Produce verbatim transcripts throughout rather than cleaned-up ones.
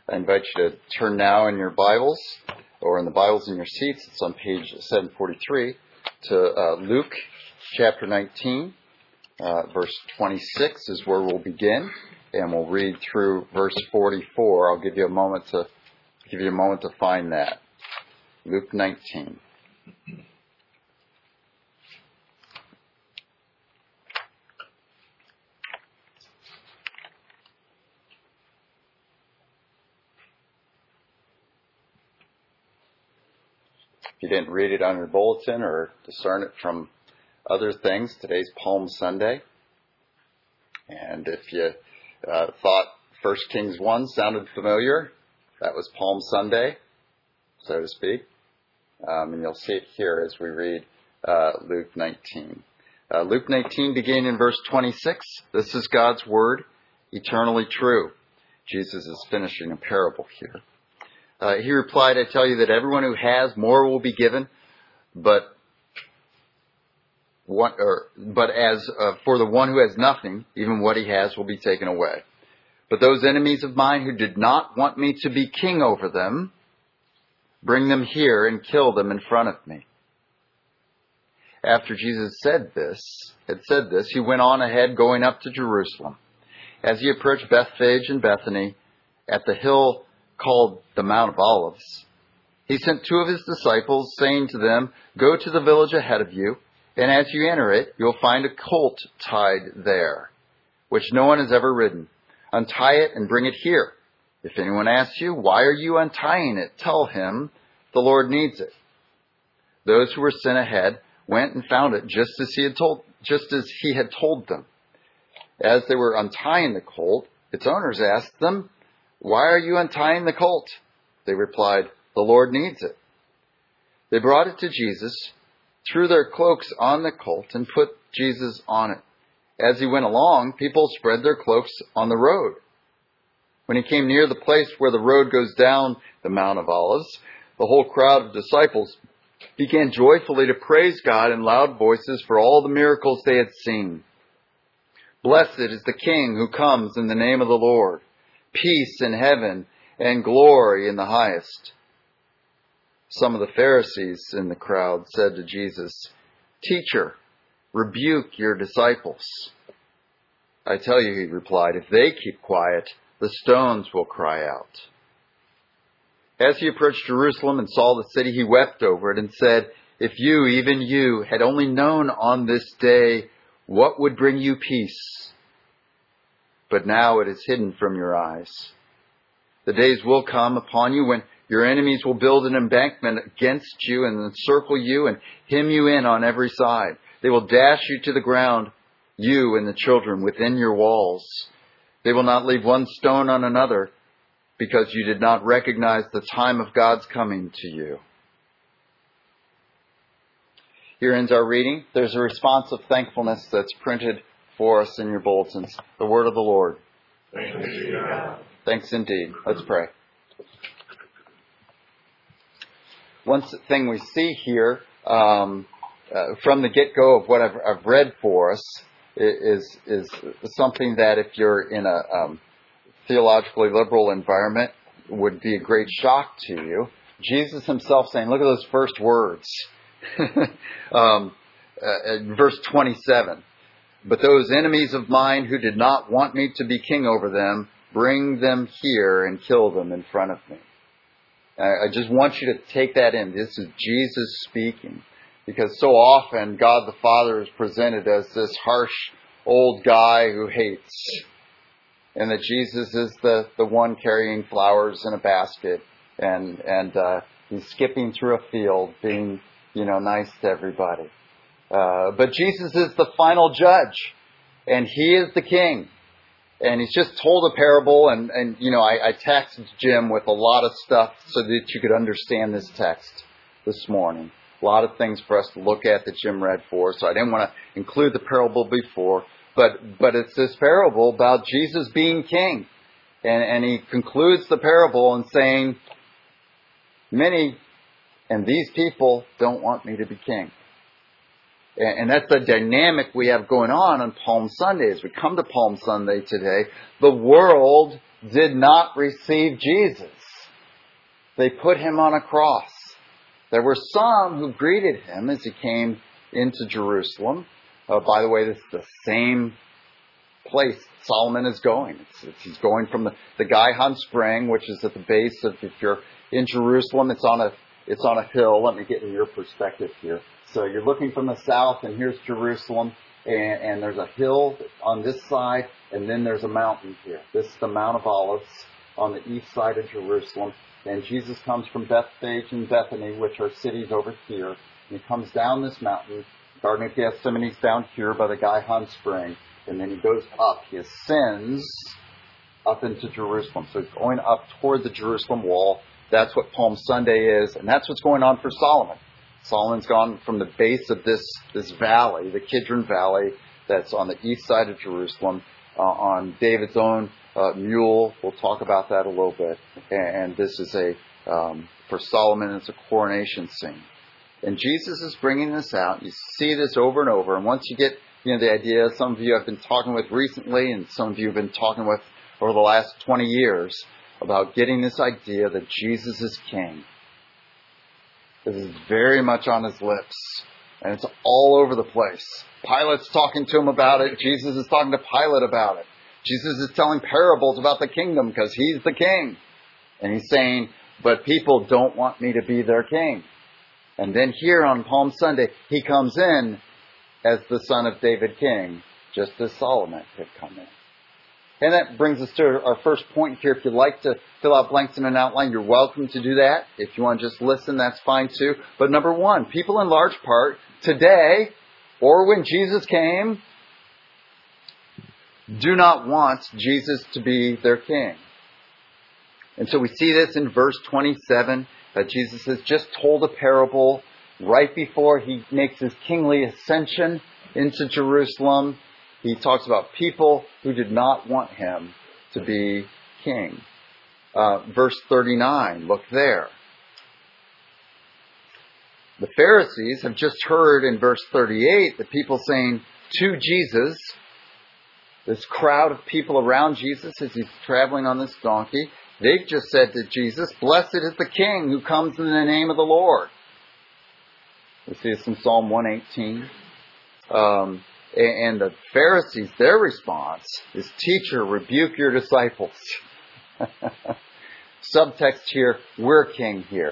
I invite you to turn now in your Bibles, or in the Bibles in your seats. It's on page seven forty-three, to uh, Luke chapter nineteen, uh, verse twenty-six is where we'll begin, and we'll read through verse forty-four. I'll give you a moment to give you a moment to find that. Luke nineteen. If you didn't read it on your bulletin or discern it from other things, today's Palm Sunday. And if you uh, thought First Kings one sounded familiar, that was Palm Sunday, so to speak. Um, and you'll see it here as we read uh, Luke nineteen. Uh, Luke nineteen, beginning in verse twenty-six. This is God's word, eternally true. Jesus is finishing a parable here. Uh, he replied, I tell you that everyone who has, more will be given, but what, or, but as uh, for the one who has nothing, even what he has will be taken away. But those enemies of mine who did not want me to be king over them, bring them here and kill them in front of me. After Jesus said this, had said this, he went on ahead, going up to Jerusalem. As he approached Bethphage and Bethany, at the hill called the Mount of Olives, he sent two of his disciples, saying to them, go to the village ahead of you, and as you enter it, you'll find a colt tied there, which no one has ever ridden. Untie it and bring it here. If anyone asks you, why are you untying it? Tell him, the Lord needs it. Those who were sent ahead went and found it just as he had told, just as he had told them. As they were untying the colt, its owners asked them, why are you untying the colt? They replied, the Lord needs it. They brought it to Jesus, threw their cloaks on the colt, and put Jesus on it. As he went along, people spread their cloaks on the road. When he came near the place where the road goes down the Mount of Olives, the whole crowd of disciples began joyfully to praise God in loud voices for all the miracles they had seen. Blessed is the King who comes in the name of the Lord. Peace in heaven and glory in the highest. Some of the Pharisees in the crowd said to Jesus, Teacher, rebuke your disciples. I tell you, he replied, if they keep quiet, the stones will cry out. As he approached Jerusalem and saw the city, he wept over it and said, if you, even you, had only known on this day what would bring you peace. But now it is hidden from your eyes. The days will come upon you when your enemies will build an embankment against you and encircle you and hem you in on every side. They will dash you to the ground, you and the children within your walls. They will not leave one stone on another, because you did not recognize the time of God's coming to you. Here ends our reading. There's a response of thankfulness that's printed for us in your bulletins. The word of the Lord. Thanks be to God. Thanks indeed. Let's pray. One thing we see here um, uh, from the get-go of what I've, I've read for us is, is something that if you're in a um, theologically liberal environment would be a great shock to you. Jesus himself saying, look at those first words. um, uh, verse twenty-seven. But those enemies of mine who did not want me to be king over them, bring them here and kill them in front of me. I just want you to take that in. This is Jesus speaking. Because so often God the Father is presented as this harsh old guy who hates. And that Jesus is the, the one carrying flowers in a basket. And, and uh, he's skipping through a field being, you know, nice to everybody. Uh, but Jesus is the final judge. And he is the king. And he's just told a parable, and, and you know, I, I texted Jim with a lot of stuff so that you could understand this text this morning. A lot of things for us to look at that Jim read for us, so I didn't want to include the parable before. But but it's this parable about Jesus being king. And, and he concludes the parable in saying, many and these people don't want me to be king. And, and that's the dynamic we have going on on Palm Sunday. As we come to Palm Sunday today, the world did not receive Jesus. They put him on a cross. There were some who greeted him as he came into Jerusalem. Uh, by the way, this is the same place Solomon is going. It's, it's, he's going from the, the Gihon Spring, which is at the base of, if you're in Jerusalem, it's on a it's on a hill. Let me get your perspective here. So you're looking from the south, and here's Jerusalem, and, and there's a hill on this side, and then there's a mountain here. This is the Mount of Olives on the east side of Jerusalem. And Jesus comes from Bethphage and Bethany, which are cities over here. And he comes down this mountain. Garden of Gethsemane's down here by the Gihon Spring. And then he goes up. He ascends up into Jerusalem. So he's going up toward the Jerusalem wall. That's what Palm Sunday is. And that's what's going on for Solomon. Solomon's gone from the base of this, this valley, the Kidron Valley, that's on the east side of Jerusalem, uh, on David's own uh, mule. We'll talk about that a little bit. And, and this is a, um, for Solomon, it's a coronation scene. And Jesus is bringing this out. You see this over and over. And once you get, you know, the idea, some of you I've been talking with recently, and some of you have been talking with over the last twenty years, about getting this idea that Jesus is king. This is very much on his lips. And it's all over the place. Pilate's talking to him about it. Jesus is talking to Pilate about it. Jesus is telling parables about the kingdom because he's the king. And he's saying, but people don't want me to be their king. And then here on Palm Sunday, he comes in as the son of David king, just as Solomon had come in. And that brings us to our first point here. If you'd like to fill out blanks in an outline, you're welcome to do that. If you want to just listen, that's fine too. But number one, people in large part today, or when Jesus came, do not want Jesus to be their king. And so we see this in verse twenty-seven. That Jesus has just told a parable right before he makes his kingly ascension into Jerusalem. He talks about people who did not want him to be king. Uh, verse thirty-nine, look there. The Pharisees have just heard in verse thirty-eight the people saying to Jesus, this crowd of people around Jesus as he's traveling on this donkey, they've just said to Jesus, blessed is the King who comes in the name of the Lord. We see this in Psalm one eighteen. Um, and the Pharisees, their response is, teacher, rebuke your disciples. Subtext here, we're king here.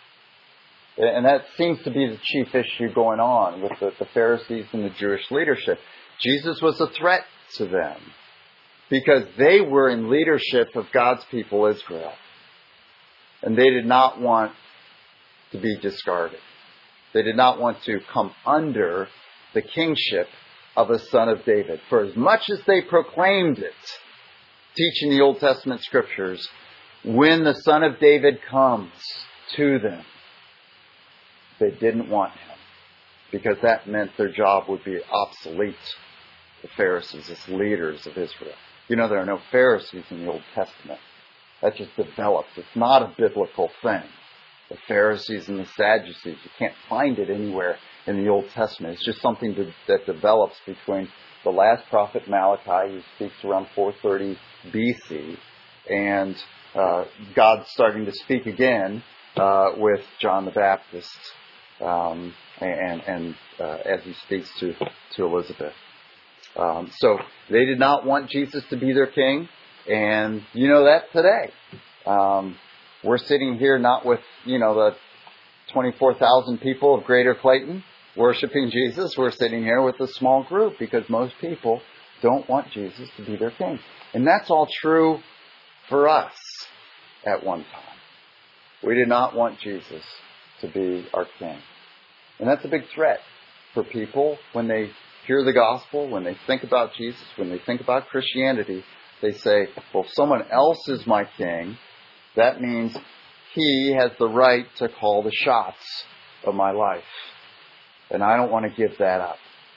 And that seems to be the chief issue going on with the, the Pharisees and the Jewish leadership. Jesus was a threat to them because they were in leadership of God's people, Israel. And they did not want to be discarded. They did not want to come under the kingship of a son of David. For as much as they proclaimed it, teaching the Old Testament scriptures, when the son of David comes to them, they didn't want him, because that meant their job would be obsolete. The Pharisees as leaders of Israel. You know, there are no Pharisees in the Old Testament. That just developed. It's not a biblical thing. The Pharisees and the Sadducees, you can't find it anywhere in the Old Testament. It's just something to, that develops between the last prophet Malachi, who speaks around four thirty B C, and uh, God starting to speak again uh, with John the Baptist, um, and, and uh, as he speaks to, to Elizabeth. Um, so they did not want Jesus to be their king, and you know that today. Um, we're sitting here not with, you know, the twenty-four thousand people of Greater Clayton worshiping Jesus. We're sitting here with a small group because most people don't want Jesus to be their king. And that's all true for us at one time. We did not want Jesus to be our king. And that's a big threat for people when they hear the gospel, when they think about Jesus, when they think about Christianity. They say, well, if someone else is my king, that means he has the right to call the shots of my life. And I don't want to give that up.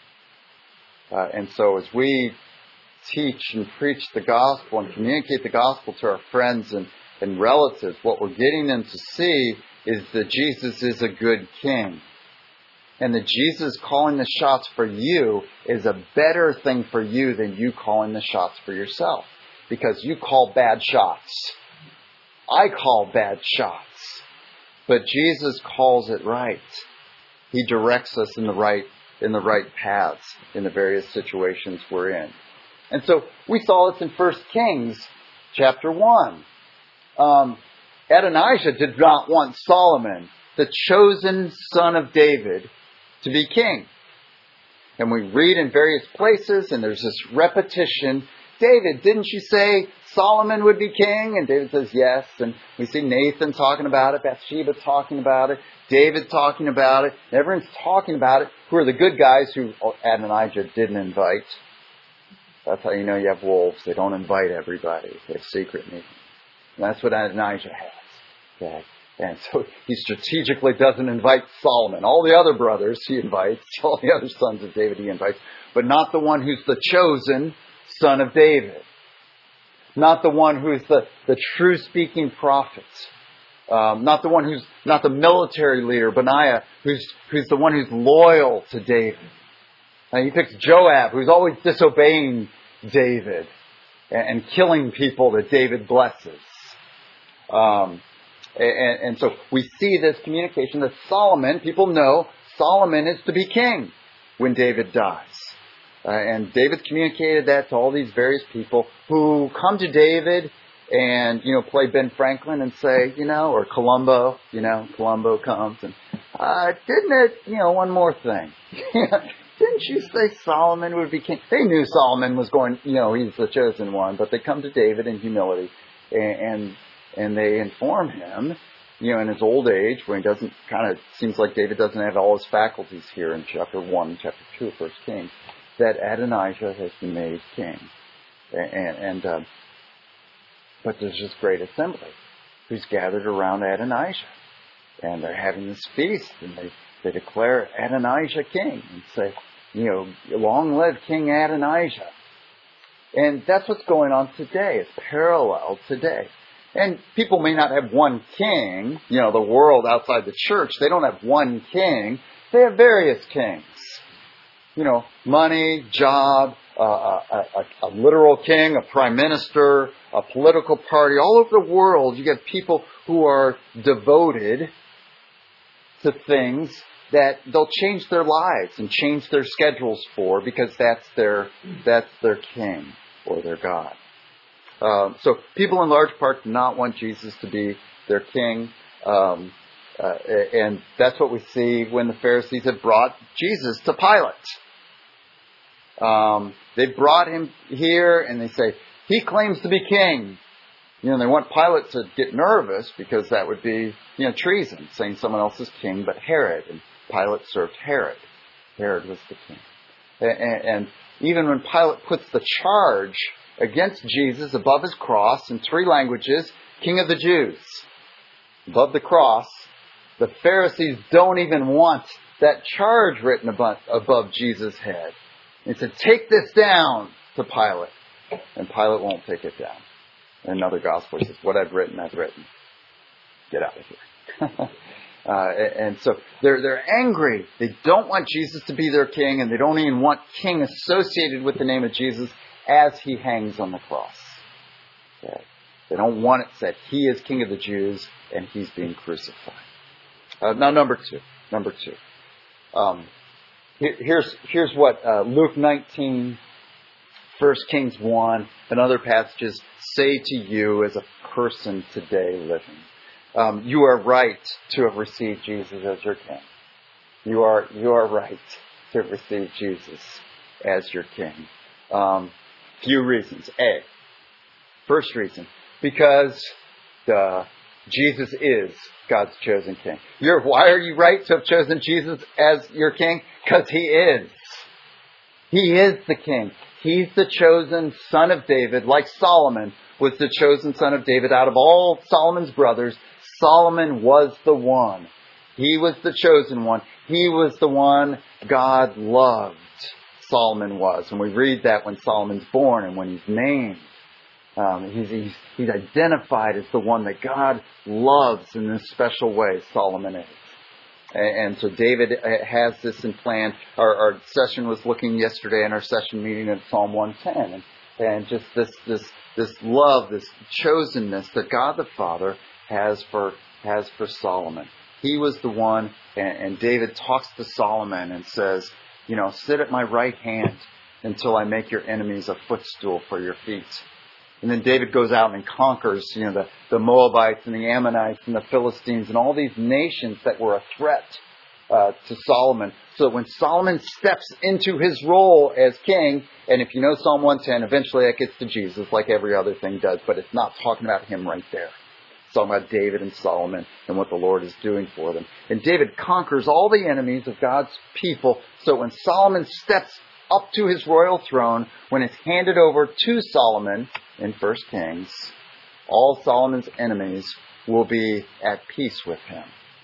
Uh, and so as we teach and preach the gospel and communicate the gospel to our friends and, and relatives, what we're getting them to see is that Jesus is a good king. And that Jesus calling the shots for you is a better thing for you than you calling the shots for yourself. Because you call bad shots. I call bad shots. But Jesus calls it right. He directs us in the right in the right paths in the various situations we're in. And so we saw this in First Kings chapter one. Um, Adonijah did not want Solomon, the chosen son of David, to be king. And we read in various places, and there's this repetition. David, didn't you say Solomon would be king? And David says yes. And we see Nathan talking about it, Bathsheba talking about it, David talking about it. And everyone's talking about it. Who are the good guys who Adonijah didn't invite? That's how you know you have wolves. They don't invite everybody. They have secret meetings. And that's what Adonijah has. Okay. And so he strategically doesn't invite Solomon. All the other brothers he invites, all the other sons of David he invites, but not the one who's the chosen son of David. Not the one who's the, the true speaking prophet. Um, not the one who's not the military leader, Benaiah, who's who's the one who's loyal to David. And he picks Joab, who's always disobeying David and, and killing people that David blesses. Um, and, and so we see this communication that Solomon, people know Solomon is to be king when David dies. Uh, and David communicated that to all these various people who come to David and, you know, play Ben Franklin and say, you know, or Columbo, you know, Columbo comes and, uh, didn't it, you know, one more thing. Didn't you say Solomon would be king? They knew Solomon was going, you know, he's the chosen one, but they come to David in humility and, and, and they inform him, you know, in his old age, when he doesn't, kind of seems like David doesn't have all his faculties here in chapter one, chapter two of First Kings, that Adonijah has been made king. And, and uh, but there's this great assembly who's gathered around Adonijah. And they're having this feast, and they, they declare Adonijah king and say, you know, long live King Adonijah. And that's what's going on today. It's parallel today. And people may not have one king, you know, the world outside the church, they don't have one king. They have various kings. You know, money, job, uh, a, a, a literal king, a prime minister, a political party. All over the world, you get people who are devoted to things that they'll change their lives and change their schedules for because that's their that's their king or their God. Um, so people in large part do not want Jesus to be their king. Um, uh, and that's what we see when the Pharisees have brought Jesus to Pilate. Um, they brought him here and they say, he claims to be king. You know, they want Pilate to get nervous because that would be, you know, treason, saying someone else is king but Herod. And Pilate served Herod. Herod was the king. And, and even when Pilate puts the charge against Jesus above his cross in three languages, King of the Jews, above the cross, the Pharisees don't even want that charge written above, above Jesus' head. He said, take this down to Pilate. And Pilate won't take it down. And another gospel says, what I've written, I've written. Get out of here. uh, and so they're, they're angry. They don't want Jesus to be their king, and they don't even want king associated with the name of Jesus as he hangs on the cross. Okay. They don't want it said he is King of the Jews and he's being crucified. Uh, now, number two. Number two. Um, here, here's here's what uh, Luke nineteen, First Kings one, and other passages say to you as a person today living. Um, you are right to have received Jesus as your king. You are you are right to have received Jesus as your king. Um, few reasons. A, first reason, because uh, Jesus is God's chosen king. You're, why are you right to have chosen Jesus as your king? Because he is. He is the king. He's the chosen son of David, like Solomon was the chosen son of David. Out of all Solomon's brothers, Solomon was the one. He was the chosen one. He was the one God loved. Solomon was. And we read that when Solomon's born and when he's named. Um, he's, he's, he's identified as the one that God loves in this special way, Solomon is. And so David has this in plan. Our, our session was looking yesterday in our session meeting at Psalm one ten. And, and just this, this, this love, this chosenness that God the Father has for, has for Solomon. He was the one, and, and David talks to Solomon and says, you know, sit at my right hand until I make your enemies a footstool for your feet. And then David goes out and conquers, you know, the, the Moabites and the Ammonites and the Philistines and all these nations that were a threat uh, to Solomon. So that when Solomon steps into his role as king, and if you know Psalm one ten, eventually that gets to Jesus like every other thing does, but it's not talking about him right there. It's talking about David and Solomon and what the Lord is doing for them. And David conquers all the enemies of God's people. So when Solomon steps up to his royal throne, when it's handed over to Solomon in First Kings, all Solomon's enemies will be at peace with him.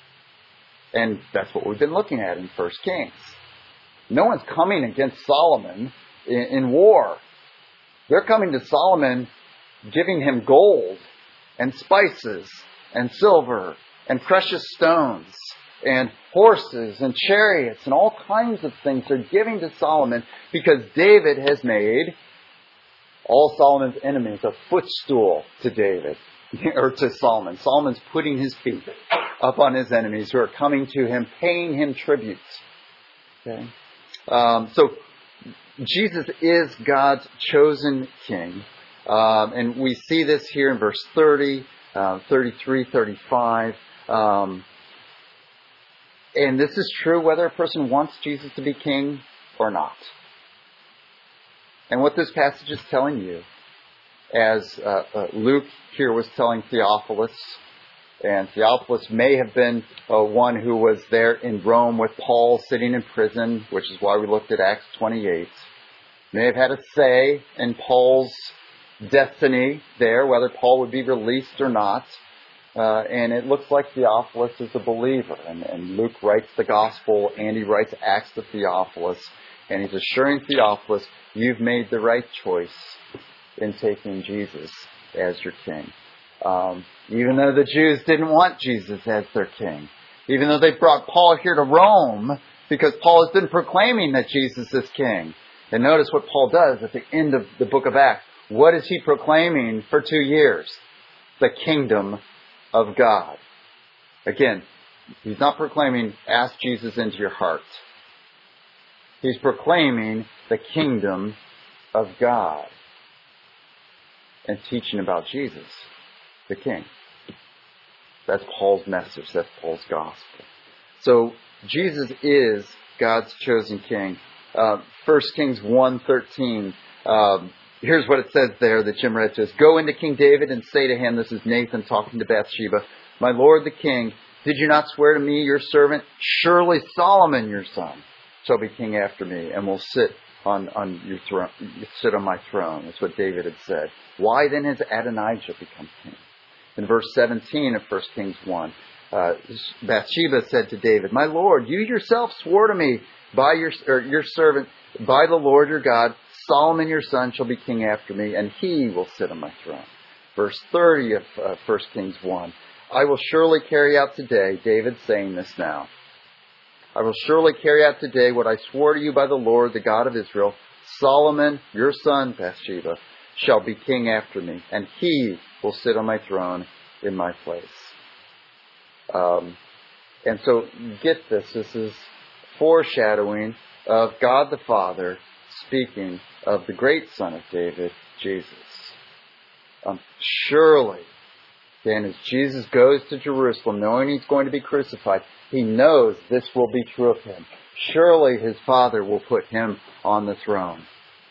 And that's what we've been looking at in First Kings. No one's coming against Solomon in, in war. They're coming to Solomon giving him gold and spices and silver and precious stones and horses and chariots and all kinds of things they're giving to Solomon because David has made all Solomon's enemies a footstool to David, or to Solomon. Solomon's putting his feet up on his enemies who are coming to him, paying him tributes. Okay? Um, so Jesus is God's chosen king. Um, and we see this here in verse thirty, uh, thirty-three, thirty-five. Um, and this is true whether a person wants Jesus to be king or not. And what this passage is telling you, as uh, uh, Luke here was telling Theophilus, and Theophilus may have been uh, one who was there in Rome with Paul sitting in prison, which is why we looked at Acts twenty-eight, may have had a say in Paul's destiny there, whether Paul would be released or not. Uh, and it looks like Theophilus is a believer. And, and Luke writes the gospel, and he writes Acts to Theophilus. And he's assuring Theophilus, you've made the right choice in taking Jesus as your king. Um, even though the Jews didn't want Jesus as their king. Even though they brought Paul here to Rome, because Paul has been proclaiming that Jesus is king. And notice what Paul does at the end of the book of Acts. What is he proclaiming for two years? The kingdom of God. Again, he's not proclaiming, ask Jesus into your heart. He's proclaiming the kingdom of God and teaching about Jesus, the king. That's Paul's message. That's Paul's gospel. So Jesus is God's chosen king. Uh, First Kings one thirteen. Um, here's what it says there that Jim read to us. Go into King David and say to him, this is Nathan talking to Bathsheba, my lord the king, did you not swear to me, your servant, surely Solomon your son shall be king after me, and will sit on, on your throne, sit on my throne. That's what David had said. Why then has Adonijah become king? In verse seventeen of First Kings one, uh, Bathsheba said to David, my lord, you yourself swore to me by your, or your servant, by the Lord your God, Solomon your son shall be king after me, and he will sit on my throne. Verse thirty of uh, First Kings one, I will surely carry out today, David saying this now, I will surely carry out today what I swore to you by the Lord, the God of Israel. Solomon, your son, Bathsheba, shall be king after me, and he will sit on my throne in my place. Um, and so, get this. This is foreshadowing of God the Father speaking of the great Son of David, Jesus. Um, surely, then as Jesus goes to Jerusalem, knowing he's going to be crucified, he knows this will be true of him. Surely his Father will put him on the throne.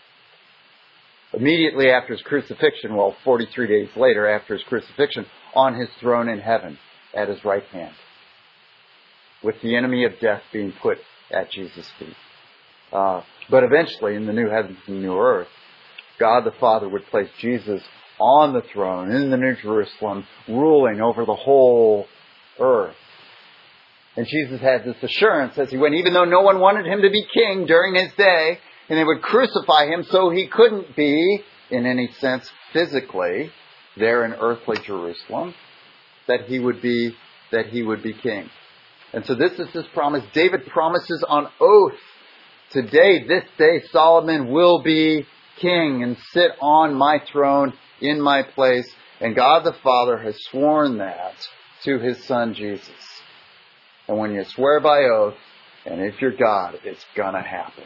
Immediately after his crucifixion, well, forty-three days later after his crucifixion, on his throne in heaven at his right hand, with the enemy of death being put at Jesus' feet. Uh, but eventually, in the new heavens and new earth, God the Father would place Jesus on the throne in the New Jerusalem, ruling over the whole earth. And Jesus had this assurance as he went, even though no one wanted him to be king during his day, and they would crucify him so he couldn't be, in any sense, physically, there in earthly Jerusalem, that he would be, that he would be king. And so this is his promise. David promises on oath, today, this day, Solomon will be king and sit on my throne in my place. And God the Father has sworn that to his Son Jesus. And when you swear by oath, and if you're God, it's going to happen.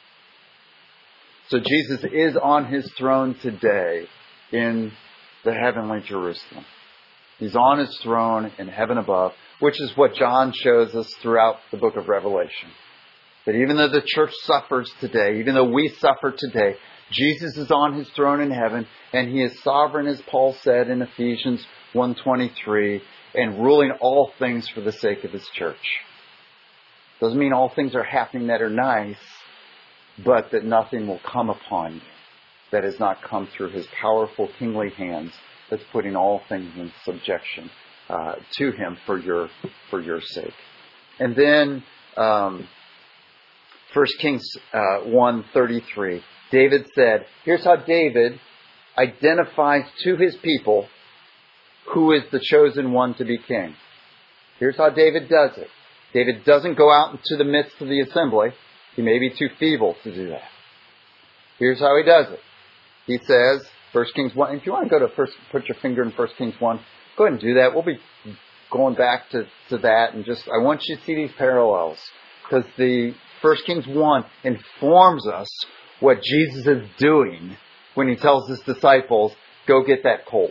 So Jesus is on his throne today in the heavenly Jerusalem. He's on his throne in heaven above, which is what John shows us throughout the book of Revelation. That even though the church suffers today, even though we suffer today, Jesus is on his throne in heaven, and he is sovereign, as Paul said in Ephesians one twenty-three, and ruling all things for the sake of his church. Doesn't mean all things are happening that are nice, but that nothing will come upon you that has not come through his powerful kingly hands that's putting all things in subjection uh, to him for your for your sake. And then um, First Kings uh, one thirty-three, David said, here's how David identifies to his people who is the chosen one to be king. Here's how David does it. David doesn't go out into the midst of the assembly. He may be too feeble to do that. Here's how he does it. He says, First Kings one, if you want to go to first, put your finger in First Kings one, go ahead and do that. We'll be going back to, to that, and just, I want you to see these parallels, because the First Kings one informs us what Jesus is doing when he tells his disciples, go get that colt.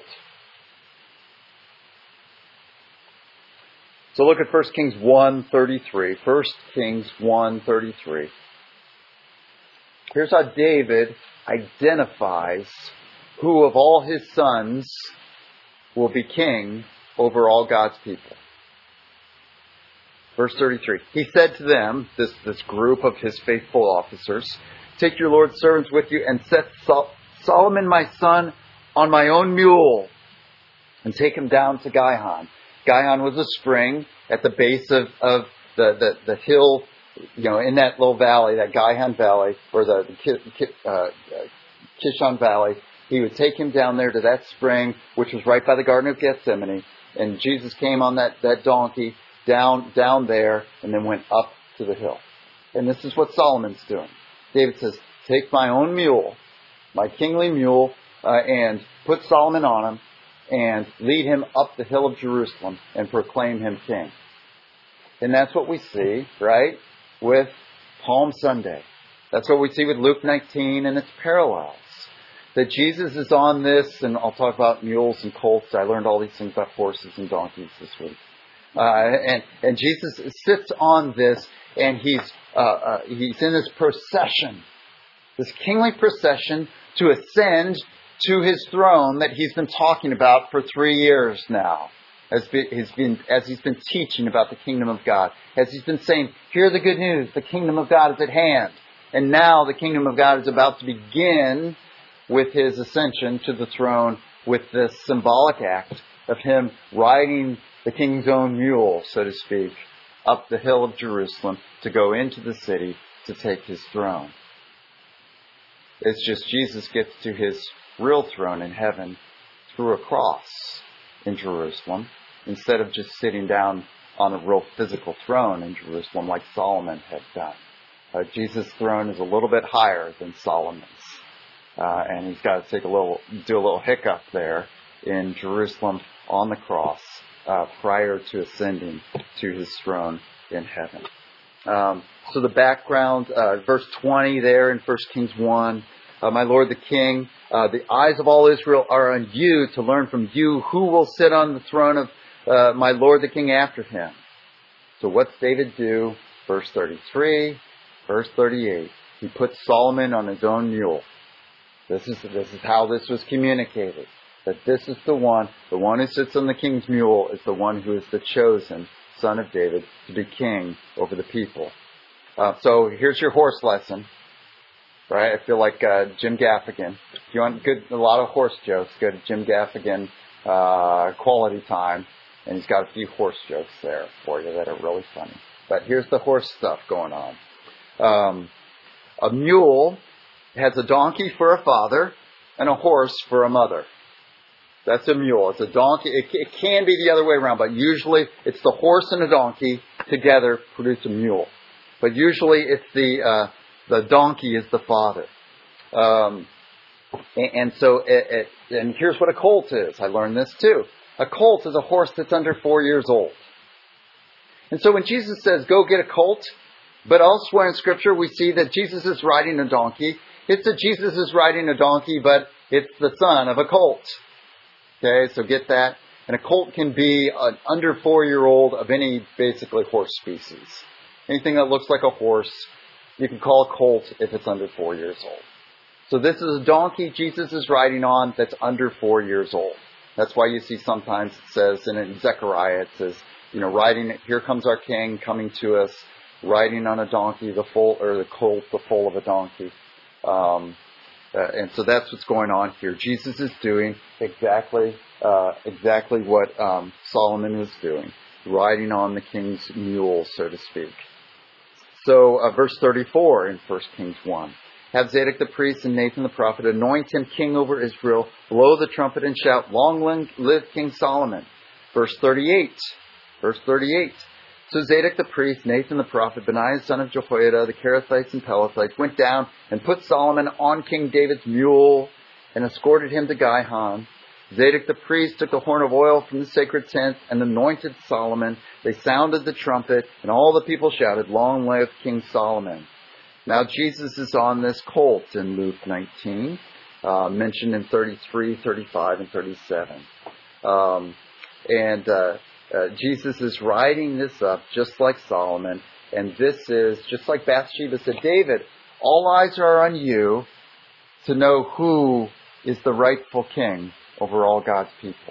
So look at First Kings one thirty-three. First Kings one thirty-three. Here's how David identifies who of all his sons will be king over all God's people. Verse thirty-three. He said to them, this, this group of his faithful officers, take your Lord's servants with you and set Sol- Solomon my son on my own mule and take him down to Gihon. Gihon was a spring at the base of, of the, the, the hill, you know, in that little valley, that Gihon Valley, or the, the uh, Kishon Valley. He would take him down there to that spring, which was right by the Garden of Gethsemane. And Jesus came on that, that donkey down, down there and then went up to the hill. And this is what Solomon's doing. David says, take my own mule, my kingly mule, uh, and put Solomon on him, and lead him up the hill of Jerusalem and proclaim him king. And that's what we see, right, with Palm Sunday. That's what we see with Luke nineteen and its parallels. That Jesus is on this, and I'll talk about mules and colts. I learned all these things about horses and donkeys this week. Uh, and, and Jesus sits on this, and he's, uh, uh, he's in this procession, this kingly procession to ascend to his throne that he's been talking about for three years now. As, he's been, as he's been teaching about the kingdom of God. As he's been saying, hear the good news, the kingdom of God is at hand. And now the kingdom of God is about to begin with his ascension to the throne, with this symbolic act of him riding the king's own mule, so to speak, up the hill of Jerusalem to go into the city to take his throne. It's just Jesus gets to his real throne in heaven through a cross in Jerusalem, instead of just sitting down on a real physical throne in Jerusalem like Solomon had done. Uh, Jesus' throne is a little bit higher than Solomon's. Uh, and he's got to take a little, do a little hiccup there in Jerusalem on the cross uh, prior to ascending to his throne in heaven. Um, so the background, uh, verse twenty there in First Kings one, uh, my Lord the King, uh, the eyes of all Israel are on you to learn from you who will sit on the throne of uh, my Lord the King after him. So what's David do? Verse thirty-three, verse thirty-eight. He puts Solomon on his own mule. This is, this is how this was communicated. That this is the one, the one who sits on the king's mule is the one who is the chosen son of David to be king over the people. Uh, so here's your horse lesson. Right? I feel like uh, Jim Gaffigan. If you want good, a lot of horse jokes, go to Jim Gaffigan uh, Quality Time, and he's got a few horse jokes there for you that are really funny. But here's the horse stuff going on. Um, a mule has a donkey for a father and a horse for a mother. That's a mule. It's a donkey. It, it can be the other way around, but usually it's the horse and a donkey together produce a mule. But usually it's the uh, the donkey is the father. Um, and, and so, it, it, and here's what a colt is. I learned this too. A colt is a horse that's under four years old. And so when Jesus says, go get a colt, but elsewhere in Scripture we see that Jesus is riding a donkey. It's that Jesus is riding a donkey, but it's the son of a colt. Okay, so get that. And a colt can be an under four-year-old of any basically horse species. Anything that looks like a horse, you can call a colt if it's under four years old. So this is a donkey Jesus is riding on that's under four years old. That's why you see sometimes it says in Zechariah, it says, you know, riding, here comes our king coming to us, riding on a donkey, the foal, or the colt, the foal of a donkey. Um, uh, and so that's what's going on here. Jesus is doing exactly, uh, exactly what um, Solomon was doing, riding on the king's mule, so to speak. So, uh, verse thirty-four in First Kings one. Have Zadok the priest and Nathan the prophet anoint him king over Israel, blow the trumpet and shout, long live King Solomon. Verse thirty-eight. Verse thirty-eight. So Zadok the priest, Nathan the prophet, Benaiah son of Jehoiada, the Kerethites and Pelethites, went down and put Solomon on King David's mule and escorted him to Gihon. Zadok the priest took a horn of oil from the sacred tent and anointed Solomon. They sounded the trumpet, and all the people shouted, long live King Solomon. Now Jesus is on this colt in Luke nineteen, uh, mentioned in thirty-three, thirty-five, and thirty-seven. Um, and uh, uh, Jesus is riding this up just like Solomon. And this is, just like Bathsheba said, David, all eyes are on you to know who is the rightful king over all God's people.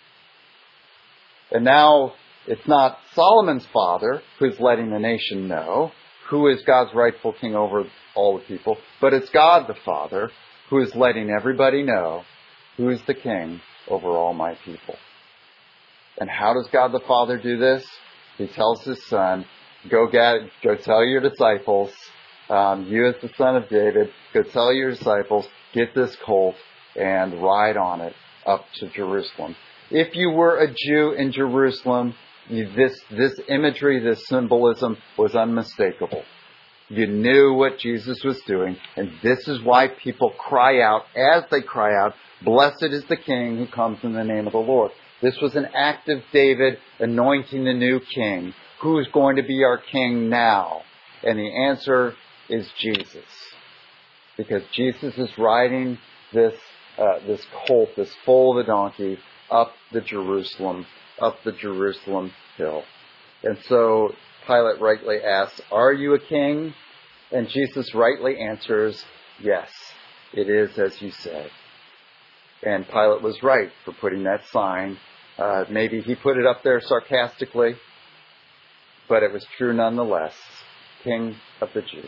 And now it's not Solomon's father who's letting the nation know who is God's rightful king over all the people, but it's God the Father who is letting everybody know who is the king over all my people. And how does God the Father do this? He tells his son, go get, go tell your disciples, um, you as the son of David, go tell your disciples, get this colt and ride on it up to Jerusalem. If you were a Jew in Jerusalem, you, this, this imagery, this symbolism was unmistakable. You knew what Jesus was doing, and this is why people cry out, as they cry out, blessed is the King who comes in the name of the Lord. This was an act of David anointing the new king. Who's going to be our king now? And the answer is Jesus. Because Jesus is riding this uh, this colt, this foal of a donkey, up the Jerusalem, up the Jerusalem hill. And so Pilate rightly asks, are you a king? And Jesus rightly answers, yes, it is as you said. And Pilate was right for putting that sign. Uh, maybe he put it up there sarcastically, but it was true nonetheless. King of the Jews.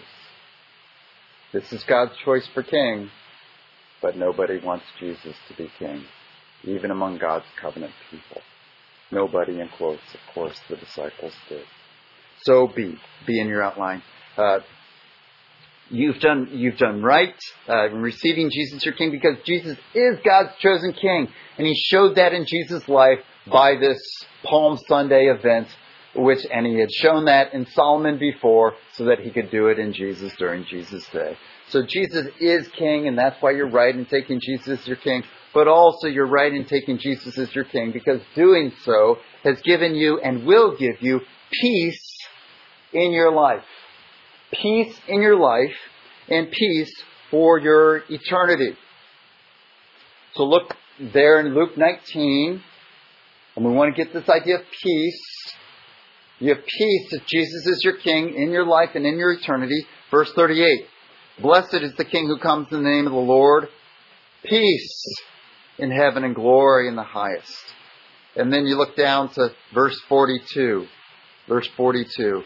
This is God's choice for king, but nobody wants Jesus to be king, even among God's covenant people. Nobody, in quotes, of course, the disciples did. So be, be in your outline. Uh, you've done, you've done right uh, in receiving Jesus your King, because Jesus is God's chosen King, and He showed that in Jesus' life by this Palm Sunday event, which, and He had shown that in Solomon before, so that He could do it in Jesus during Jesus' day. So Jesus is King, and that's why you're right in taking Jesus as your King. But also you're right in taking Jesus as your King, because doing so has given you and will give you peace in your life. Peace in your life and peace for your eternity. So look there in Luke nineteen, and we want to get this idea of peace. You have peace if Jesus is your King in your life and in your eternity. Verse thirty-eight. Blessed is the King who comes in the name of the Lord. Peace in heaven and glory in the highest. And then you look down to verse forty-two. Verse forty-two.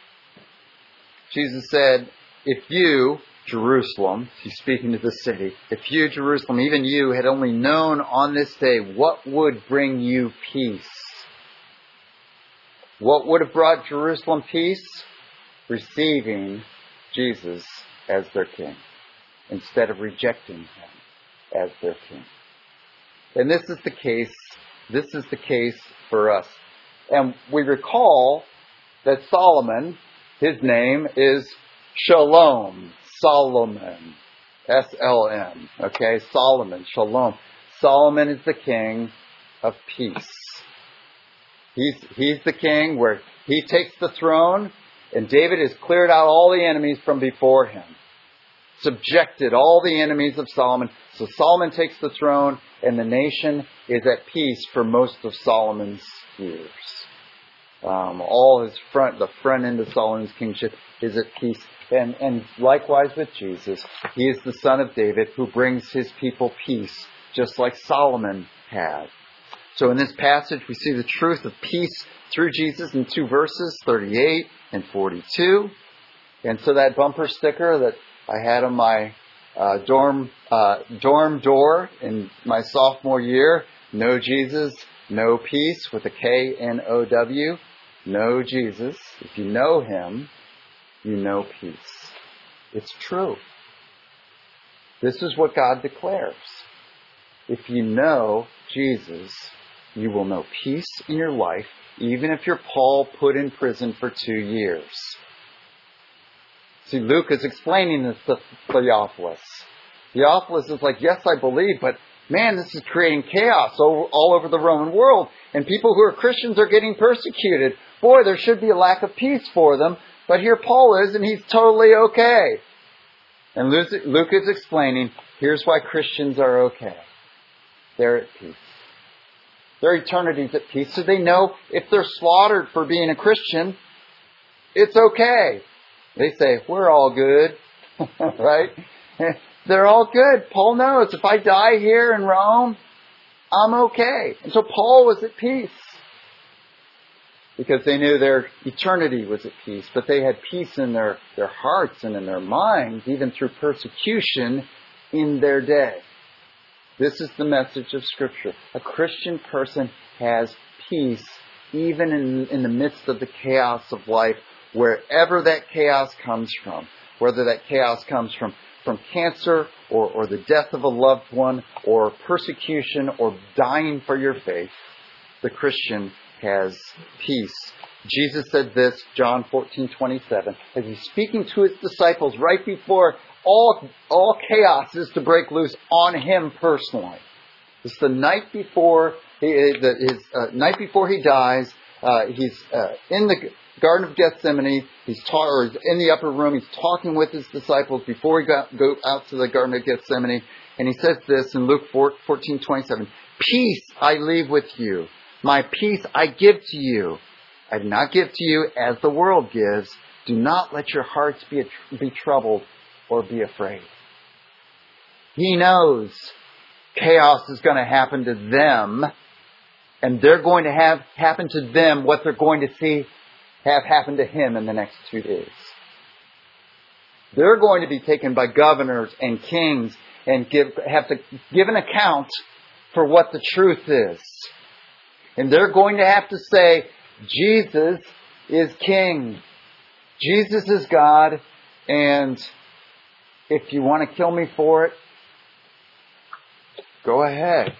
Jesus said, if you, Jerusalem, he's speaking to the city, if you, Jerusalem, even you, had only known on this day what would bring you peace. What would have brought Jerusalem peace? Receiving Jesus as their King, instead of rejecting Him as their King. And this is the case. This is the case for us. And we recall that Solomon, his name is Shalom. Solomon. S L M. Okay, Solomon. Shalom. Solomon is the king of peace. He's, he's the king where he takes the throne, and David has cleared out all the enemies from before him. Subjected all the enemies of Solomon. So Solomon takes the throne, and the nation is at peace for most of Solomon's years. Um, all his front, the front end of Solomon's kingship is at peace. And, and likewise with Jesus, he is the son of David who brings his people peace, just like Solomon had. So in this passage, we see the truth of peace through Jesus in two verses, thirty-eight and forty-two. And so that bumper sticker that I had on my uh, dorm uh, dorm door in my sophomore year, "Know Jesus, know peace," with a K N O W. Know Jesus. If you know him, you know peace. It's true. This is what God declares. If you know Jesus, you will know peace in your life, even if you're Paul put in prison for two years. See, Luke is explaining this to Theophilus. Theophilus is like, yes, I believe, but man, this is creating chaos all over the Roman world. And people who are Christians are getting persecuted. Boy, there should be a lack of peace for them. But here Paul is, and he's totally okay. And Luke is explaining, here's why Christians are okay. They're at peace. Their eternity's at peace. So they know if they're slaughtered for being a Christian, it's okay. They say, we're all good. Right? They're all good. Paul knows if I die here in Rome, I'm okay. And so Paul was at peace. Because they knew their eternity was at peace. But they had peace in their, their hearts and in their minds, even through persecution in their day. This is the message of Scripture. A Christian person has peace even in, in the midst of the chaos of life, wherever that chaos comes from. Whether that chaos comes from, from cancer or, or the death of a loved one or persecution or dying for your faith, the Christian has peace. Jesus said this, John fourteen twenty-seven, as he's speaking to his disciples right before all, all chaos is to break loose on him personally. It's the night before he, the, his uh, night before he dies. Uh, he's uh, in the Garden of Gethsemane. He's ta- or he's in the upper room. He's talking with his disciples before he got, go out to the Garden of Gethsemane, and he says this in Luke fourteen twenty-seven: "Peace I leave with you. My peace I give to you. I do not give to you as the world gives. Do not let your hearts be, be troubled or be afraid." He knows chaos is going to happen to them, and they're going to have happen to them what they're going to see have happen to him in the next two days. They're going to be taken by governors and kings and give, have to give an account for what the truth is. And they're going to have to say, Jesus is King. Jesus is God. And if you want to kill me for it, go ahead.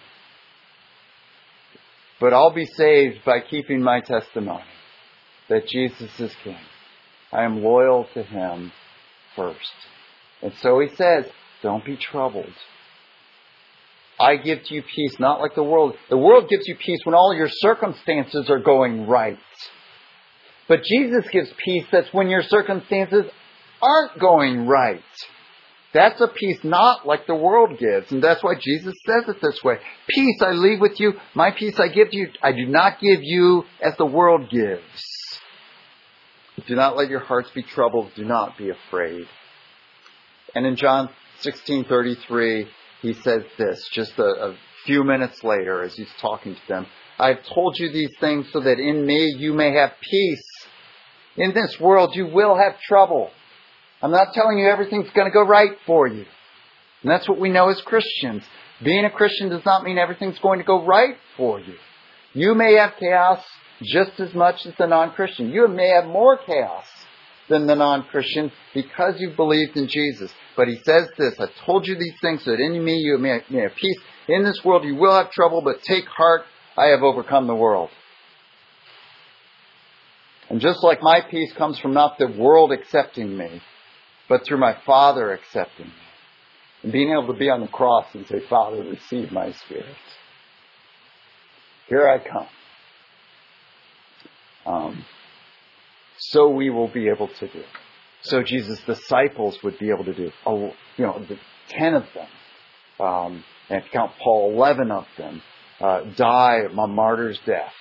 But I'll be saved by keeping my testimony that Jesus is King. I am loyal to him first. And so he says, don't be troubled. I give to you peace, not like the world. The world gives you peace when all your circumstances are going right. But Jesus gives peace that's when your circumstances aren't going right. That's a peace not like the world gives. And that's why Jesus says it this way. Peace I leave with you. My peace I give to you. I do not give you as the world gives. Do not let your hearts be troubled. Do not be afraid. And in John sixteen thirty-three, he says this just a, a few minutes later as he's talking to them. I've told you these things so that in me you may have peace. In this world you will have trouble. I'm not telling you everything's going to go right for you. And that's what we know as Christians. Being a Christian does not mean everything's going to go right for you. You may have chaos just as much as the non-Christian. You may have more chaos than the non-Christian because you've believed in Jesus. But he says this, I've told you these things so that in me you may, may have peace. In this world you will have trouble, but take heart, I have overcome the world. And just like my peace comes from not the world accepting me, but through my Father accepting me. And being able to be on the cross and say, Father, receive my spirit. Here I come. Um, so we will be able to do. So Jesus' disciples would be able to do. Oh, you know, the ten of them. Um, and if you count Paul, eleven of them uh, die a martyr's death.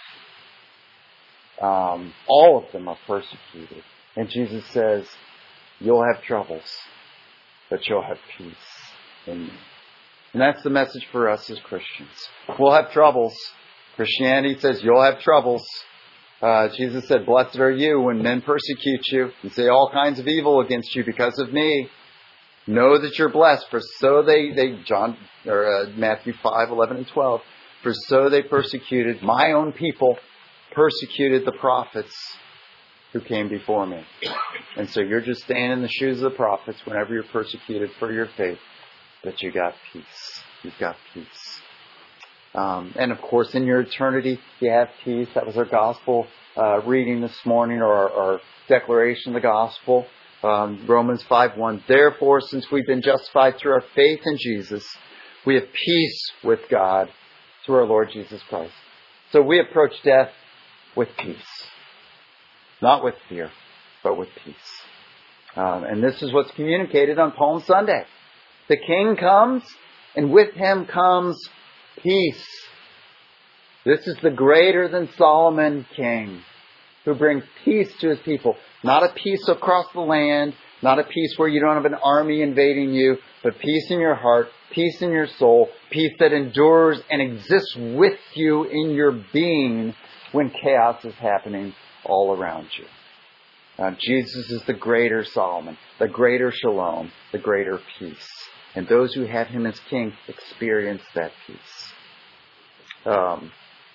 Um, all of them are persecuted. And Jesus says, you'll have troubles, but you'll have peace in me. And that's the message for us as Christians. We'll have troubles. Christianity says you'll have troubles. Uh, Jesus said, blessed are you when men persecute you and say all kinds of evil against you because of me. Know that you're blessed, for so they, they John or uh, Matthew five, eleven and twelve, for so they persecuted my own people, persecuted the prophets who came before me. And so you're just staying in the shoes of the prophets whenever you're persecuted for your faith, but you got peace. You've got peace. Um, and of course, in your eternity, you have peace. That was our gospel uh, reading this morning, or our, our declaration of the gospel. Um, Romans five one. Therefore, since we've been justified through our faith in Jesus, we have peace with God through our Lord Jesus Christ. So we approach death with peace. Not with fear, but with peace. Um, and this is what's communicated on Palm Sunday. The King comes, and with Him comes peace. This is the greater than Solomon King who brings peace to His people. Not a peace across the land, not a peace where you don't have an army invading you, but peace in your heart, peace in your soul, peace that endures and exists with you in your being when chaos is happening all around you. Uh, Jesus is the greater Solomon, the greater Shalom, the greater peace. And those who have Him as King experience that peace. Um,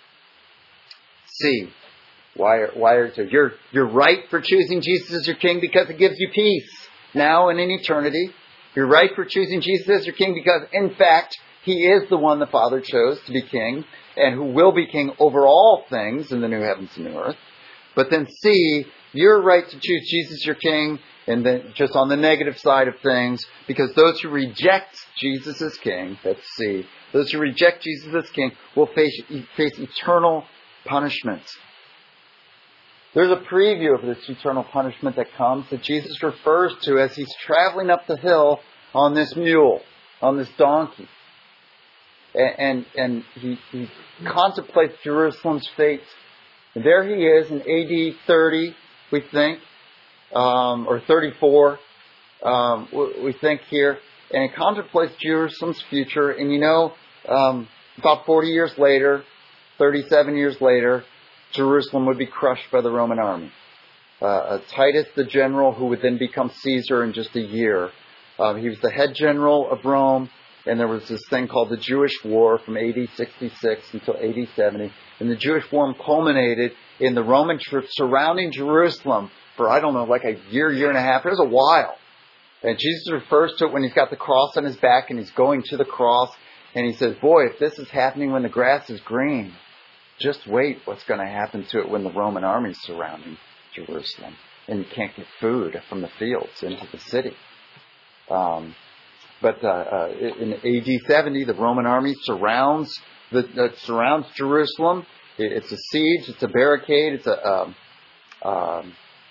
C. Why are, why are, so you're, you're right for choosing Jesus as your King because it gives you peace now and in eternity. You're right for choosing Jesus as your King because, in fact, He is the one the Father chose to be King and who will be King over all things in the new heavens and new earth. But then C, you're right to choose Jesus your King, and then just on the negative side of things, because those who reject Jesus as King, that's C, those who reject Jesus as King will face, face eternal punishment. There's a preview of this eternal punishment that comes that Jesus refers to as He's traveling up the hill on this mule, on this donkey. And, and, and he, he contemplates Jerusalem's fate. And there He is in A D thirty, we think, um, or thirty-four, um, we think here. And He contemplates Jerusalem's future. And you know, um, about forty years later, thirty-seven years later, Jerusalem would be crushed by the Roman army. Uh, uh, Titus, the general, who would then become Caesar in just a year. Uh, he was the head general of Rome. And there was this thing called the Jewish War from A D sixty-six until A D seventy. And the Jewish War culminated in the Roman troops surrounding Jerusalem for, I don't know, like a year, year and a half. It was a while. And Jesus refers to it when He's got the cross on His back and He's going to the cross. And He says, boy, if this is happening when the grass is green, just wait what's going to happen to it when the Roman army is surrounding Jerusalem. And you can't get food from the fields into the city. Um... But uh, uh, in A D seventy, the Roman army surrounds the uh, surrounds Jerusalem. It, it's a siege. It's a barricade. It's a um, um,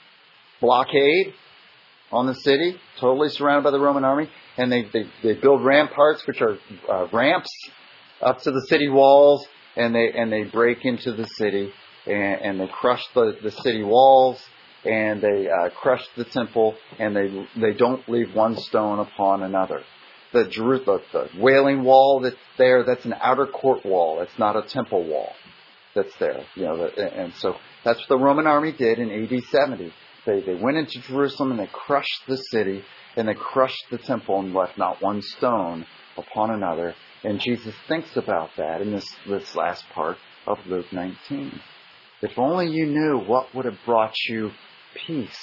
blockade on the city, totally surrounded by the Roman army. And they, they, they build ramparts, which are uh, ramps up to the city walls, and they and they break into the city and, and they crush the, the city walls. And they uh, crush the temple, and they they don't leave one stone upon another. The, the, the Wailing Wall that's there, that's an outer court wall. It's not a temple wall that's there. You know, and so that's what the Roman army did in A D seventy. They they went into Jerusalem and they crushed the city, and they crushed the temple and left not one stone upon another. And Jesus thinks about that in this this last part of Luke nineteen. If only you knew what would have brought you peace,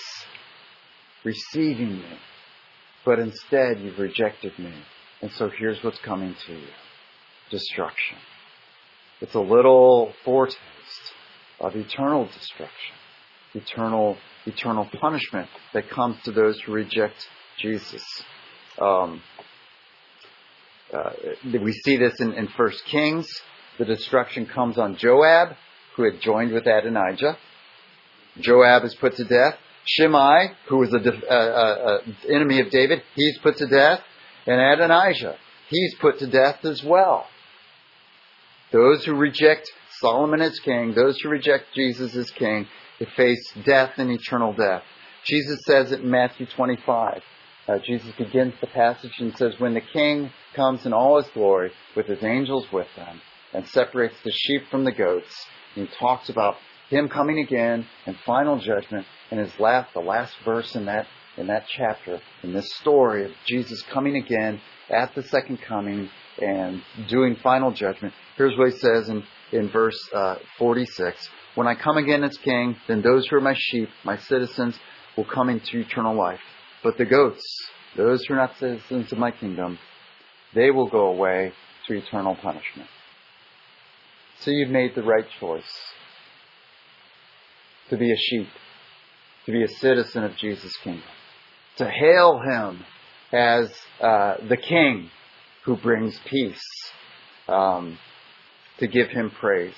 receiving me, but instead you've rejected me, and so here's what's coming to you. destruction. It's a little foretaste of eternal destruction, eternal, eternal punishment that comes to those who reject Jesus. Um, uh, we see this in, in First Kings. The destruction comes on Joab, who had joined with Adonijah. Joab is put to death. Shimei, who was an uh, uh, uh, enemy of David, he's put to death. And Adonijah, he's put to death as well. Those who reject Solomon as king, those who reject Jesus as king, they face death and eternal death. Jesus says it in Matthew twenty-five. Uh, Jesus begins the passage and says, when the king comes in all his glory with his angels with them and separates the sheep from the goats, and he talks about him coming again and final judgment. And his last, the last verse in that in that chapter, in this story of Jesus coming again at the second coming and doing final judgment. Here's what he says in, in verse uh, forty-six. When I come again as king, then those who are my sheep, my citizens, will come into eternal life. But the goats, those who are not citizens of my kingdom, they will go away to eternal punishment. So you've made the right choice to be a sheep, to be a citizen of Jesus' kingdom, to hail him as uh, the king who brings peace, um, to give him praise.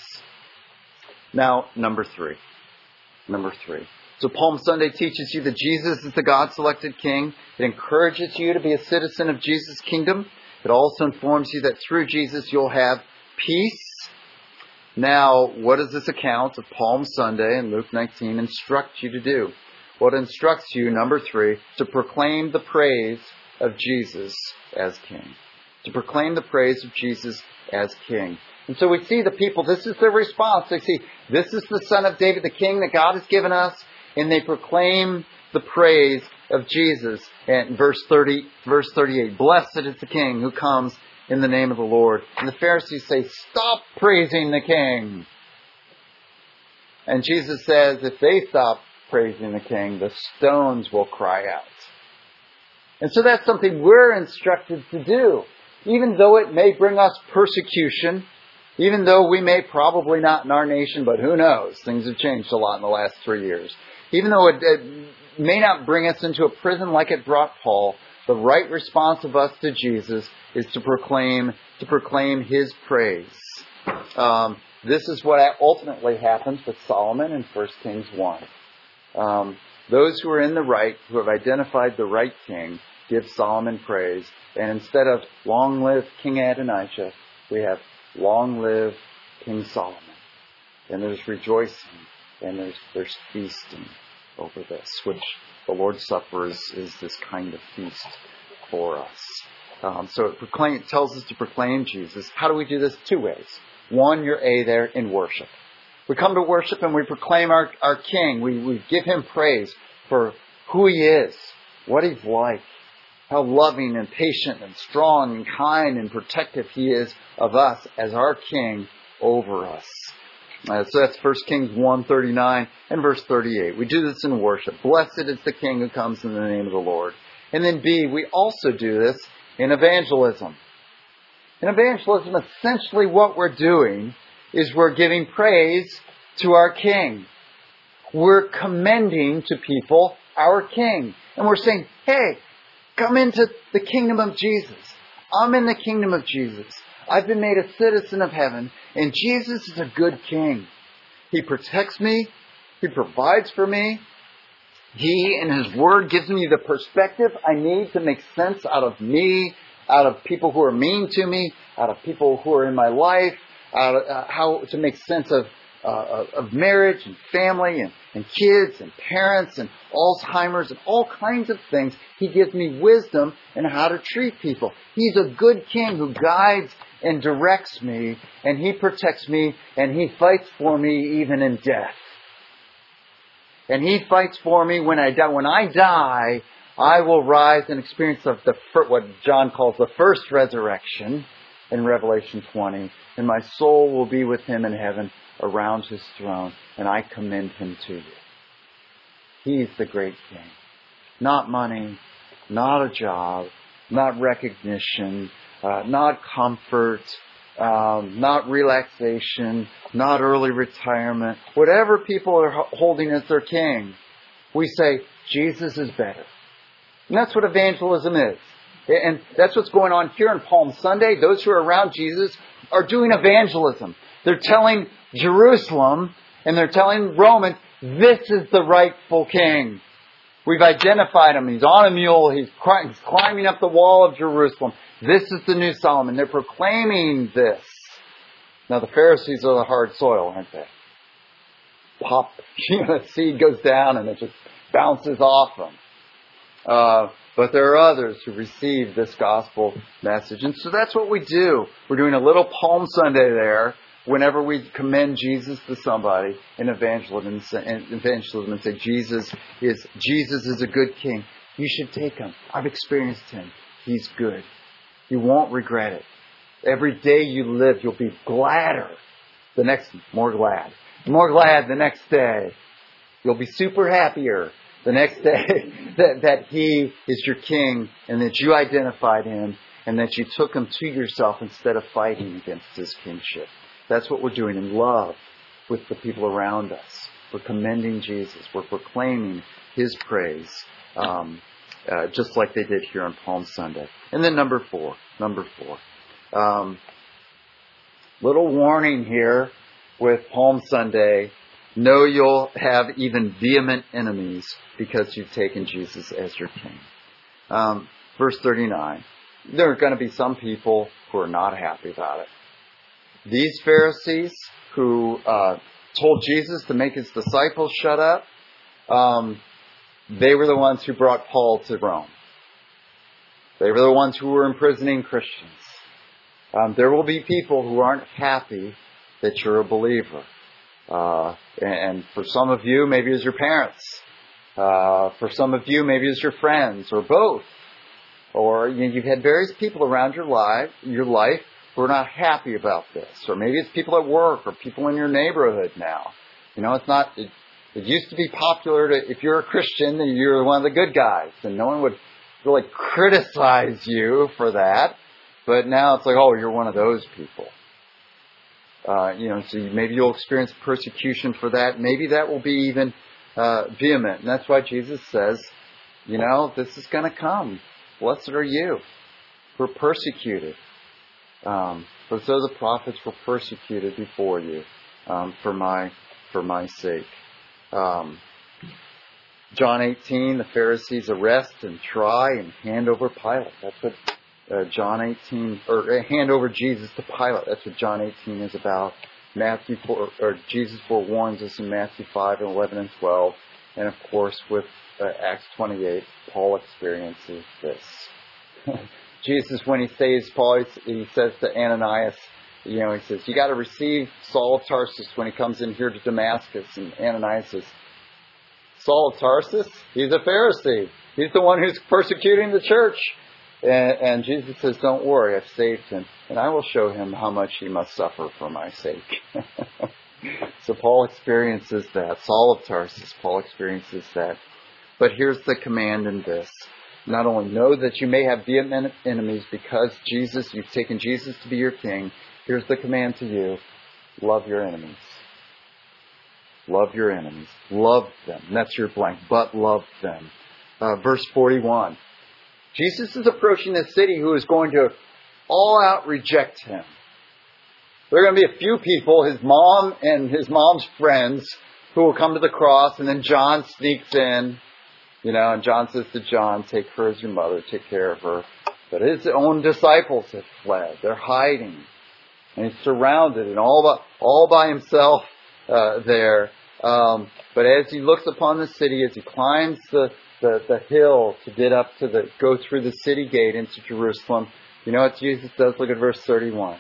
Now, number three. Number three. So Palm Sunday teaches you that Jesus is the God-selected king. It encourages you to be a citizen of Jesus' kingdom. It also informs you that through Jesus you'll have peace. Now, what does this account of Palm Sunday in Luke nineteen instruct you to do? Well, it instructs you, number three, to proclaim the praise of Jesus as king. To proclaim the praise of Jesus as king. And so we see the people, this is their response. They see, this is the Son of David, the king that God has given us. And they proclaim the praise of Jesus. And verse thirty, verse thirty-eight, blessed is the king who comes in the name of the Lord. And the Pharisees say, stop praising the king. And Jesus says, if they stop praising the king, the stones will cry out. And so that's something we're instructed to do. Even though it may bring us persecution, even though we may probably not in our nation, but who knows? Things have changed a lot in the last three years. Even though it, it may not bring us into a prison like it brought Paul, the right response of us to Jesus is to proclaim to proclaim His praise. Um, this is what ultimately happens with Solomon in First Kings one. Um, those who are in the right, who have identified the right king, give Solomon praise. And instead of long live King Adonijah, we have long live King Solomon. And there's rejoicing and there's there's feasting over this, which the Lord's Supper is, is this kind of feast for us. Um, so it, proclaim, it tells us to proclaim Jesus. How do we do this? Two ways. One, you're A there in worship. We come to worship and we proclaim our, our King. We, we give Him praise for who He is, what He's like, how loving and patient and strong and kind and protective He is of us as our King over us. Uh, so that's First Kings one thirty-nine and verse thirty-eight. We do this in worship. Blessed is the King who comes in the name of the Lord. And then B, we also do this in evangelism. In evangelism, essentially what we're doing is we're giving praise to our King. We're commending to people our King. And we're saying, hey, come into the kingdom of Jesus. I'm in the kingdom of Jesus. I've been made a citizen of heaven, and Jesus is a good king. He protects me. He provides for me. He, in His Word, gives me the perspective I need to make sense out of me, out of people who are mean to me, out of people who are in my life, out of, uh, how to make sense of uh, of marriage and family and, and kids and parents and Alzheimer's and all kinds of things. He gives me wisdom in how to treat people. He's a good king who guides and directs me, and He protects me, and He fights for me even in death. And He fights for me when I die. When I die, I will rise and experience of the what John calls the first resurrection in Revelation twenty, and my soul will be with Him in heaven around His throne, and I commend Him to you. He's the great king. Not money, not a job, not recognition, uh, not comfort, um, not relaxation, not early retirement. Whatever people are holding as their king, we say, Jesus is better. And that's what evangelism is. And that's what's going on here on Palm Sunday. Those who are around Jesus are doing evangelism. They're telling Jerusalem and they're telling Romans, this is the rightful king. We've identified him. He's on a mule. He's climbing up the wall of Jerusalem. This is the new Solomon. They're proclaiming this. Now the Pharisees are the hard soil, aren't they? Pop, you know, the seed goes down and it just bounces off them. Uh, but there are others who receive this gospel message. And so that's what we do. We're doing a little Palm Sunday there whenever we commend Jesus to somebody in evangelism and, evangelism and say, Jesus is, Jesus is a good king. You should take him. I've experienced him. He's good. You won't regret it. Every day you live, you'll be gladder. The next, more glad. More glad the next day. You'll be super happier the next day that, that He is your King and that you identified Him and that you took Him to yourself instead of fighting against His kingship. That's what we're doing in love with the people around us. We're commending Jesus. We're proclaiming His praise, um, uh, just like they did here on Palm Sunday. And then number four, number four. Um, little warning here with Palm Sunday. Know you'll have even vehement enemies because you've taken Jesus as your king. Um, verse thirty-nine. There are going to be some people who are not happy about it. These Pharisees who uh, told Jesus to make his disciples shut up, um, they were the ones who brought Paul to Rome. They were the ones who were imprisoning Christians. Um, there will be people who aren't happy that you're a believer. Uh, and for some of you, maybe it's your parents. Uh, for some of you, maybe it's your friends, or both. Or you know, you've had various people around your life, your life who are not happy about this. Or maybe it's people at work or people in your neighborhood now. You know, it's not. It, it used to be popular to, if you're a Christian, you're one of the good guys, and no one would really criticize you for that. But now it's like, oh, you're one of those people. Uh, you know, so maybe you'll experience persecution for that. Maybe that will be even uh, vehement. And that's why Jesus says, you know, this is going to come. Blessed are you who are persecuted. Um, for so the prophets were persecuted before you um, for my for my sake. Um, John eighteen, the Pharisees arrest and try and hand over Pilate. That's what Uh, John eighteen, or uh, hand over Jesus to Pilate. That's what John eighteen is about. Matthew four, or Jesus forewarns us in Matthew five and eleven and twelve, and of course with uh, Acts twenty-eight, Paul experiences this. Jesus, when he saves Paul, he says to Ananias, you know, he says, "You got to receive Saul of Tarsus when he comes in here to Damascus." And Ananias says, "Saul of Tarsus? He's a Pharisee. He's the one who's persecuting the church." And, and Jesus says, "Don't worry, I've saved him, and I will show him how much he must suffer for my sake." So Paul experiences that. Saul of Tarsus, Paul experiences that. But here's the command in this. Not only know that you may have vehement enemies because Jesus, you've taken Jesus to be your king. Here's the command to you. Love your enemies. Love your enemies. Love them. And that's your blank. But love them. Uh, verse forty-one. Jesus is approaching this city who is going to all out reject him. There are going to be a few people, his mom and his mom's friends, who will come to the cross, and then John sneaks in, you know, and John says to John, "Take her as your mother, take care of her." But his own disciples have fled. They're hiding. And he's surrounded and all by, all by himself uh, there. Um, but as he looks upon the city, as he climbs the The, the hill to get up to the, go through the city gate into Jerusalem. You know what Jesus does? Look at verse thirty-one.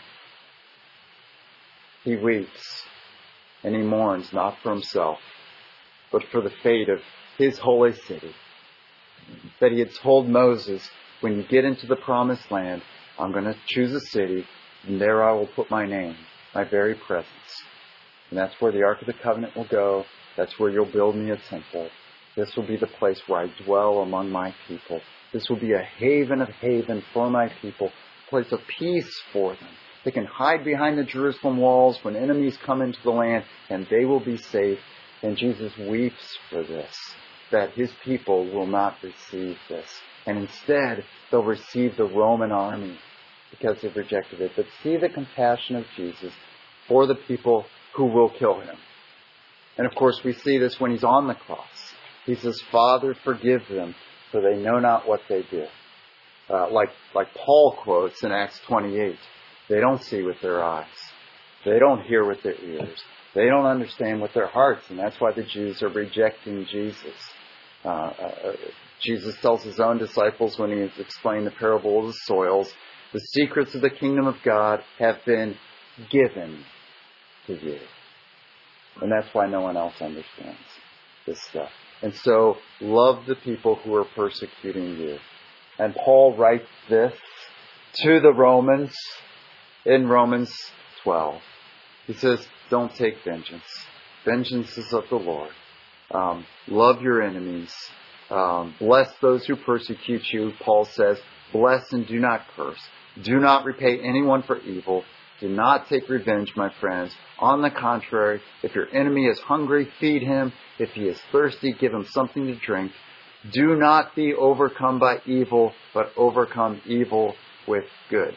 He weeps and he mourns not for himself, but for the fate of his holy city. That he had told Moses, when you get into the promised land, I'm going to choose a city and there I will put my name, my very presence. And that's where the Ark of the Covenant will go. That's where you'll build me a temple. This will be the place where I dwell among my people. This will be a haven of haven for my people, a place of peace for them. They can hide behind the Jerusalem walls when enemies come into the land, and they will be safe. And Jesus weeps for this, that his people will not receive this. And instead, they'll receive the Roman army because they've rejected it. But see the compassion of Jesus for the people who will kill him. And of course, we see this when he's on the cross. He says, Father, forgive them, for they know not what they do. Uh, like, like Paul quotes in Acts twenty-eight. They don't see with their eyes. They don't hear with their ears. They don't understand with their hearts. And that's why the Jews are rejecting Jesus. Uh, uh, Jesus tells his own disciples when he has explained the parable of the soils, the secrets of the kingdom of God have been given to you. And that's why no one else understands this stuff. And so, love the people who are persecuting you. And Paul writes this to the Romans in Romans twelve. He says, don't take vengeance. Vengeance is of the Lord. Um, love your enemies. Um, bless those who persecute you. Paul says, bless and do not curse. Do not repay anyone for evil. Do not take revenge, my friends. On the contrary, if your enemy is hungry, feed him. If he is thirsty, give him something to drink. Do not be overcome by evil, but overcome evil with good.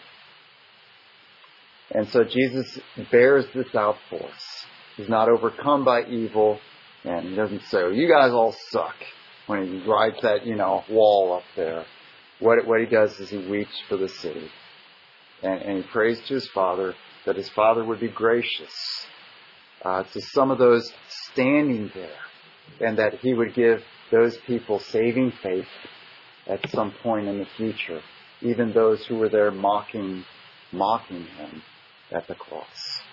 And so Jesus bears this out for us. He's not overcome by evil, and he doesn't say, oh, you guys all suck, when he writes that, you know, wall up there. What, what he does is he weeps for the city. And, and he prays to his Father that his Father would be gracious uh, to some of those standing there, and that he would give those people saving faith at some point in the future, even those who were there mocking, mocking him at the cross.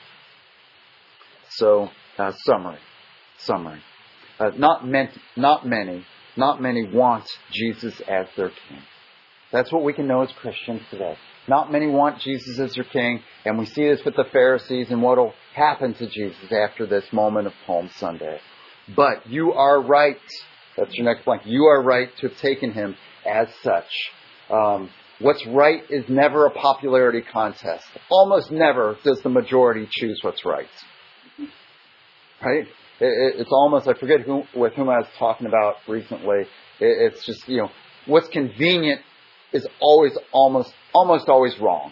So, uh, summary, summary. Uh, not, meant, not many, not many want Jesus as their king. That's what we can know as Christians today. Not many want Jesus as their king, and we see this with the Pharisees and what will happen to Jesus after this moment of Palm Sunday. But you are right. That's your next blank. You are right to have taken him as such. Um, what's right is never a popularity contest. Almost never does the majority choose what's right. Right? It, it, it's almost, I forget who, with whom I was talking about recently. It, it's just, you know, what's convenient is always almost almost always wrong.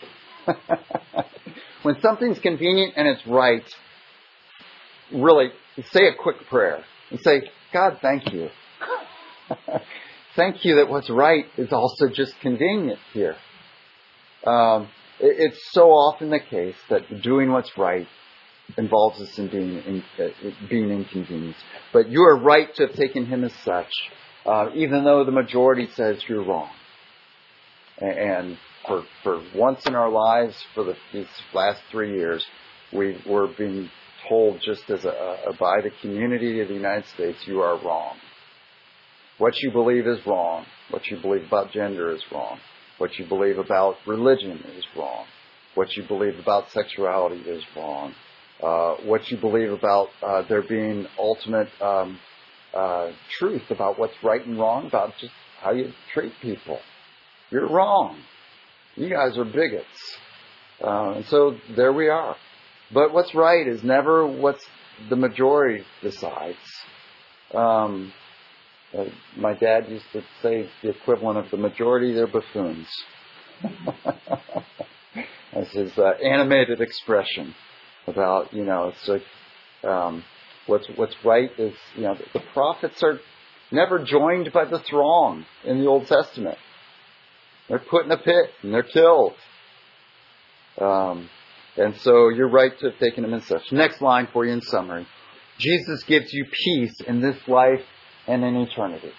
When something's convenient and it's right, really say a quick prayer and say, God, thank you. Thank you that what's right is also just convenient here. Um, it, it's so often the case that doing what's right involves us in being, in, uh, being inconvenienced. But you are right to have taken him as such, uh, even though the majority says you're wrong. And for for once in our lives, for the, these last three years, we were being told just as a, a by the community of the United States, you are wrong. What you believe is wrong. What you believe about gender is wrong. What you believe about religion is wrong. What you believe about sexuality is wrong. Uh, what you believe about uh, there being ultimate um, uh, truth about what's right and wrong, about just how you treat people. You're wrong. You guys are bigots. Uh, and so there we are. But what's right is never what the majority decides. Um, uh, my dad used to say the equivalent of the majority, they're buffoons. That's his uh, animated expression about, you know, it's like, um, what's, what's right is, you know, the prophets are never joined by the throng in the Old Testament. They're put in a pit and they're killed. Um, and so you're right to have taken them as such. Next line for you in summary. Jesus gives you peace in this life and in eternity.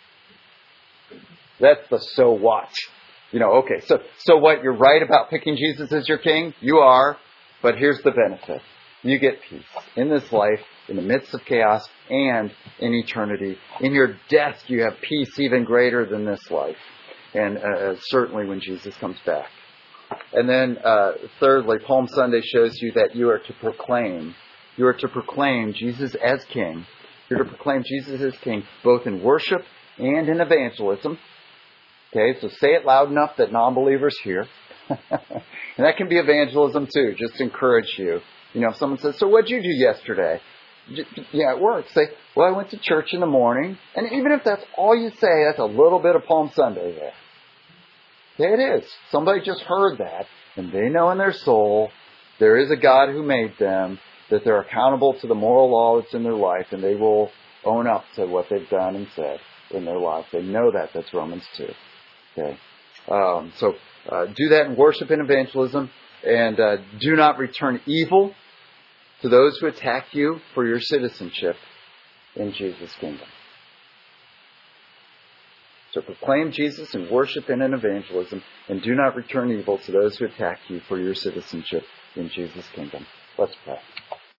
That's the so what. You know, okay, so so what? You're right about picking Jesus as your king? You are. But here's the benefit. You get peace in this life, in the midst of chaos, and in eternity. In your death, you have peace even greater than this life. And uh, certainly when Jesus comes back. And then, uh, thirdly, Palm Sunday shows you that you are to proclaim. You are to proclaim Jesus as King. You're to proclaim Jesus as King, both in worship and in evangelism. Okay, so say it loud enough that non-believers hear. And that can be evangelism too, just to encourage you. You know, if someone says, so what'd you do yesterday? Yeah, at work. Say, well, I went to church in the morning. And even if that's all you say, that's a little bit of Palm Sunday there. Yeah, it is. Somebody just heard that, and they know in their soul there is a God who made them, that they're accountable to the moral law that's in their life, and they will own up to what they've done and said in their life. They know that. That's Romans two. Okay. Um, so uh, do that in worship and evangelism, and uh, do not return evil to those who attack you for your citizenship in Jesus' kingdom. So proclaim Jesus in worship and in evangelism, and do not return evil to those who attack you for your citizenship in Jesus' kingdom. Let's pray.